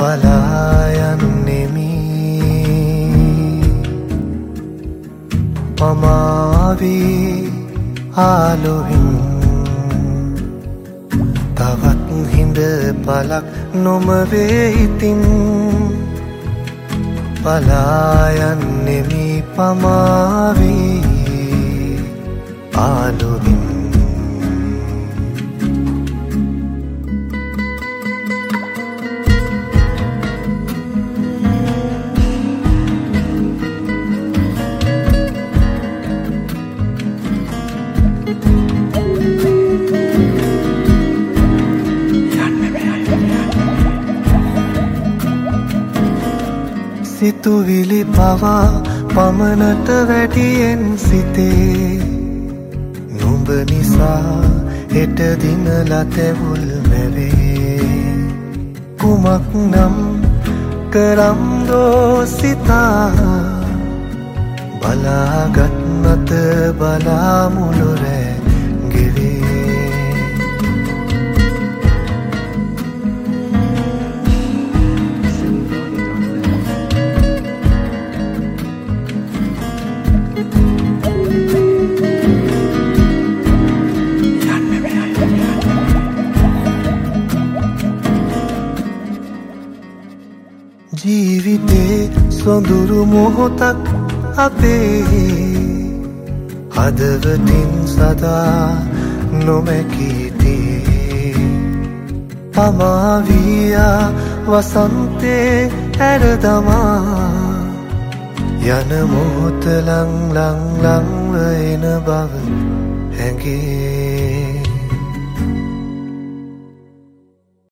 පලායන්නෙමි පමාවී ආලොවින් තවත් හිඳ පලක් නොමවේ ඉතින් පලායන්නෙමි පමාවී ආලොවින් සිතුවිලි පවා පමණට වැඩියෙන් සිතේ නුඹ නිසා හෙට දිනලා තැවුල් මැවේ කුමක් නම් කරම්දෝ සිතා බලාගත් නැත බලාමුළු රැ ගෙවේ ජීවිතේ සොඳුරු මොහොතක් අපේ හදවතින් සදා නොමැකීතේ පමාවියා වසන්තේ ඇරදමා යන මොහොත ලං ලං ලංව එන බව හැඟේ